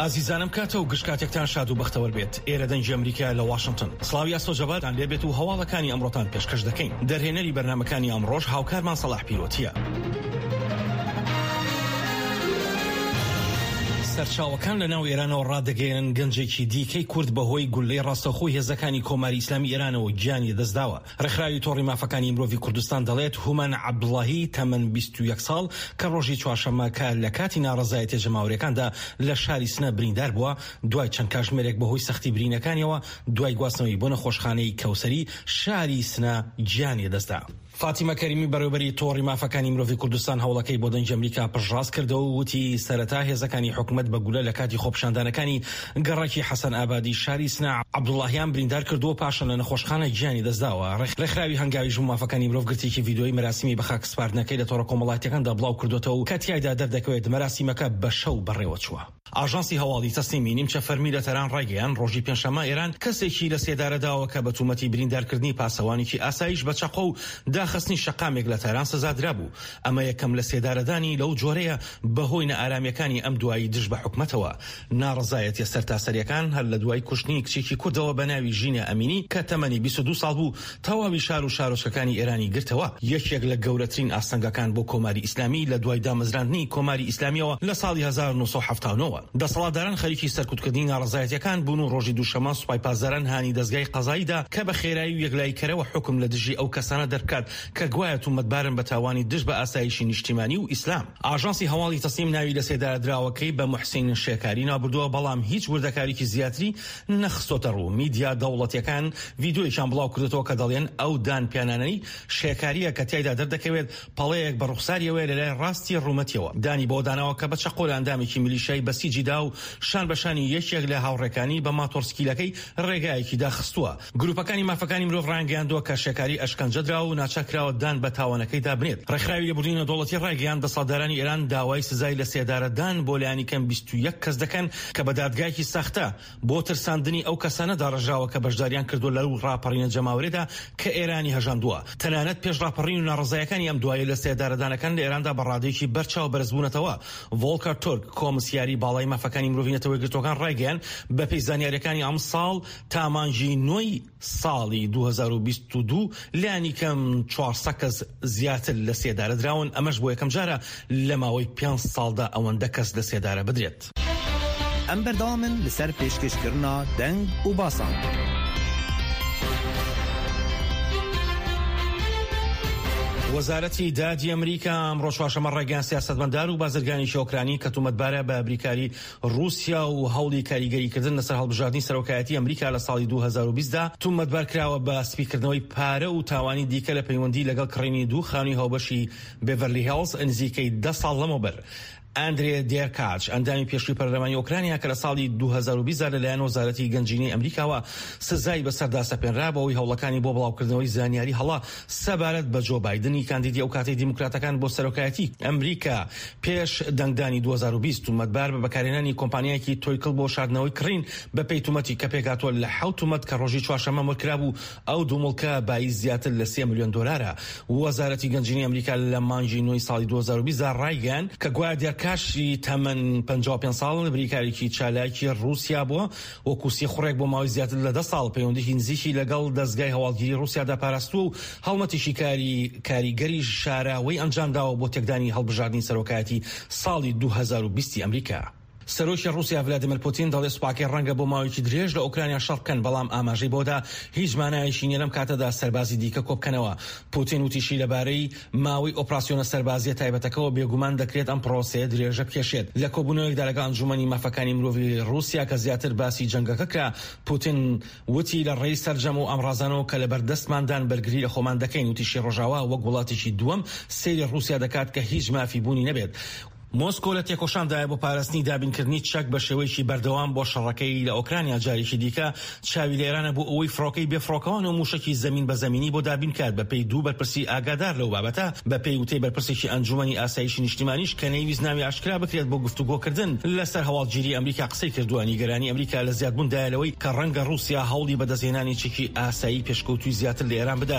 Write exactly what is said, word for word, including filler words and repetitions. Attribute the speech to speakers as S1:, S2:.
S1: ئازیزانم کاتە و گشتکاتێکتان شاد و بەختەوەر بێت. ئێرە دەنگی ئەمریکا لە واشنگتن. سڵاوی ئەسۆجەباتان لێبێت و هەواڵەکانی ئەمڕۆتان پێشکەش دەکەین. دەرهێنەری بەرنامەکانی ئەمڕۆژ هاوکارمان سەلاح پیرۆتیە. سەرچاوەکان لە ناو ئێرانەوە ڕادەگەیەنن گەنجێکی دیکەی کورد بەهۆی گولەی ڕاستەخۆی هێزەکانی کۆماری ئیسلامی ئێرانەوە گیانی دەستداوە. ڕێکخراوی تۆڕی مافەکانی مرۆڤی کوردستان دەڵێت هومان عەبدوڵاهی تەمەن بیست و یەک ساڵ کە ڕۆژی چوارشەممە کە لە کاتی ناڕەزایەتی جەماوەریەکاندا لە شاری سنە بریندار بووە، دوای چەند کاتژمێرێک بەهۆی سەختی برینەکانیەوە دوای گواستنەوەی بۆ نەخۆشخانەی کەوسەری شاری سنە گیانی دەستدا. فاتیمە کەریمی بەڕێوەبەری تۆڕی مافەکانی مرۆڤی کوردستان هەوڵەکەی بۆ دەنگی ئەمریکا پشتڕاست کردەوە و وتی سەرەتا هێزەکانی حکومەت بە گولە لە کاتی خۆپیشاندانەکانی گەڕێکی حەسەن ئابادی شاری سنە عەبدوڵاهیان بریندار کردووە پاشان لە نەخۆشخانە گیانی دەستداوە. ڕێکخراوی هەنگاوی ژوور مافەکانی مرۆڤ گرتێکی ڤیدیۆی مەراسیمی بە خاک سپاردنەکەی لە تۆڕە کۆمەڵایەتیەکاندا بڵاو کردوێتەوە و کە تیایدا دەردەکەوێت مەراسیمەکە بە شەو بەڕێوە چووە. ئاژانسی هەواڵی تەسلیمی نیمچە فەرمی لە تەران ڕایگەیان ڕۆژی پێنجشەممە ئێران کەسێکی لە سێدارەداوە کە بە تومەتی بریندارکردنی پاسەوانێکی ئاسایش بە چەقۆ و داخستنی شەقامێک لە تەران سزادرا بوو. ئەمە یەکەم لە سێدارەدانی لەو جۆرەیە بەهۆی نەئارامیەکانی ئەم دوایی دژ بە حکومەتەوە. ناڕەزایەتی سەرتاسەریەکان هەر لە دوای کوشتنی کچێکی کوردەوە بە ناوی ژینە ئەمینی کە تەمەنی بیست و دوو ساڵ بوو تەواوی شار و شارۆچکەکانی ئێرانی گرتەوە. یەکێک لە گەورەترین ئاستەنگەکان بۆ کۆماری ئیسلامی لە دوای دامەزراندنی کۆماری ئیسلامیەوە لە ساڵی هەزار و نۆ سەد و حەڤتا و نۆ. دەسەڵاتداران خەریکی سەرکوتکردنی ناڕەزایەتیەکان بوون و ڕۆژی دووشەممە سوپای پازاران هانی دەستگای قەزاییدا کە بە خێرایی و یەکلایکەرەوە حکم لە دژی ئەو کەسانە دەرکات کە گوایە تومەتبارن بە تاوانی دژ بە ئاسایشی نیشتیمانی و ئیسلام. ئاژانسی هەواڵی تەسلیم ناوی لە سێدارەدراوەکەی بە موحسین شێکاری نابردووە، بەڵام هیچ وردەکارێکی زیاتری نەخستۆتە ڕوو. میدیا دەوڵەتیەکان ڤیدیۆیەکیان بڵاو کردێتەوە کە دەڵێن ئەو دان پیانانەی شێکاریە کە تیایدا دەردەکەوێت پەڵەیەک بە ڕوخساریەوە لەلای ڕاستی ڕوومەتیەوە. دانی بۆ داناوە کە بە چەقۆ لە ئەندامێکی میلیشیای بەسیجیدا و شان بەشانی یەکێک لە هاوڕێکانی بە ماتۆرسکیلەکەی ڕێگایەکی داخستووە. گروپەکانی مافەکانی مرۆڤ ڕایگەیاندووە کە شێکاری ئەشکەنجەدراوە و ناچەکراوە دان بە تاوانەکەیدا بنێت. ڕێکخراوی لێبوردنی دەوڵەتی ڕایگەیاند دەسەڵاتدارانی ئێران داوای سزای لە سێدارەدان بۆ لایەنی کەم بیست و یەک کەس دەکەن کە بە دادگایەکی سەختە بۆ ترساندنی ئەو کەسانە داڕژاوە کە بەشداریان کردووە لەو ڕاپەڕینە جەماوەریەدا کە ئێرانی هەژاندووە. تەنانەت پێش ڕاپەڕین و ناڕزایەکانی ئەم دوایە لە سێدارەدانەکان لە ئێراندا بە ڕادەیەکی بەرچاو بەرزبوونەتەوە. ڤۆڵکەر تورک کۆمسیاری باڵای مافەکانی مرۆڤی نەتەوەی گرتوەکان ڕایگەیاند بە پێی زانیاریەکانی ئەم ساڵ تا مانگی نۆی ساڵی دوو هەزار و بیست و دوو لایەنی کەم چوارسەد کەس زیاتر لە سێدارە دراون. ئەمەش بۆ یەکەم جارە لە ماوەی پێنج ساڵدا ئەوەندە کەس لە سێدارە بدرێت.
S2: ئەم بەردەوامن لەسەر پێشکەشکردنا دەنگ و باسان.
S1: وەزارەتی دادی ئەمریکا ئەمڕۆ چوارشەممە ڕێگەیاند سیاسەتمەدار و بازرگانی ئوکرانی کە تومەتبارە بە بریکاری رووسیا و هەوڵی کاریگەریکردن لەسەر هەڵبژاردننی سەرۆکایەتی ئەمریکا لە ساڵی دوو هەزار و بیست دا تومەتبار کراوە بە سپیکردنەوەی پارە و تاوانی دیکە لە پەیوەندی لەگەڵ کڕینی دوو خانووی هاوبەشی بێڤەرلی هیلز نزیکەی دە ساڵ لەمەوبەر. ئەندرێ دێرکاچ ئەندامی پێشووی پەرلەمانی ئۆکرانیا کە لە ساڵی دوو هەزار و بیست لەلایەن وەزارەتی گەنجینەی ئەمریکاوە سزای بەسەردا سەپێنرا بەوەی هەوڵەکانی بۆ بڵاوکردنەوەی زانیاری هەڵا سەبارەت بە جۆ بایدنی کاندیدی ئەو کاتی دیموکراتەکان بۆ سەرۆکایەتی ئەمریکا پێش دەنگدانی دوو هەزار و بیست تومەتبار بە بەکارهێنانی کۆمپانیایەکی تۆیکل بۆ شاردنەوەی کڕین بە پێی تومەتی کە پێکاتوە لە حەوت تومەت کە ڕۆژی چوارشەممە مڵکرا بوو. ئەو دوو مڵکە بایز زیاتر لە سێ ملیۆن دۆلارە. وەزارەتی گەنجینەی ئەمریکا لە مانگی نۆی ساڵی دوو هەزار و بیست ڕایگەیاند کە گوایە دێرکاشی من پەنجا و پێنج ساڵ بریکارێکی چالاکی رووسیا بووە وەکو سیخوڕێک بۆ ماوەی زیاتر لە دە ساڵ پەیوەندیی نزیکی لەگەڵ دەستگای هەواڵگیری رووسیادا پاراستووە و هەڵمەتیشی کاری کاریگەری شاراوەی ئەنجامداوە بۆ تێکدانی هەڵبژاردننی سەرۆکایەتی ساڵی دوو هەزار و بیست ئەمریکا. سەرۆکی رووسیا ڤلادیمیر پوتین دەڵێ سوپاکەی ڕەنگە بۆ ماوەیەکی درێژ لە ئوکرانیا شەڕ بکەن، بەڵام ئاماژەی بۆدا هیچ مانایەکی نییە لەم کاتەدا سەربازی دیکە کۆبکەنەوە. پوتین وتیشی لەبارەی ماوەی ئۆپراسیۆنە سەربازیە تایبەتەکەەوە بێگومان دەکرێت ئەم پرۆسەیە درێژە بکێشێت. لە کۆبوونەوەیەکدا لەگەڵ ئەنجومەنی مافەکانی مرۆڤی رووسیا کە زیاتر باسی جەنگەکە کرا، پوتین وتی لە ڕێی سەرجەم و ئەمڕازانەوە کە لە بەردەستماندان بەرگری لە خۆمان دەکەین. وتیشی ڕۆژاوا وەک وڵاتێکی دووەم سەیری رووسیا دەکات کە هیچ مافی بوونی نەبێت. مۆسکۆ لە تێکۆشاندایە بۆ پاراستنی دابینکردنی چەک بە شێوەیەکی بەردەوام بۆ شەڕەکەی لە ئۆکرانیا. جارێکی دیکە چاوی لە ئێرانە بۆ ئەوەی فڕۆکەی بێفڕۆکەوان و موشکی زەمین بە زەمینی بۆ دابین کات بە پێی دوو بەرپرسی ئاگادار لەو بابەتە، بە پێی وتەی بەرپرسێکی ئەنجومەنی ئاسایشی نیشتیمانیش کە نەیویست ناوی ئاشکرا بکرێت بۆ گفتوگۆکردن لەسەر هەواڵگیری ئەمریکا قسەی کردووە. نیگەرانی ئەمریکا لە زیادبووندایە لەوەی کە ڕەنگە رووسیا هەوڵی بەدەستهێنانی چێکی ئاسایی پێشکەوتووی زیاتر لە ئێران بدات.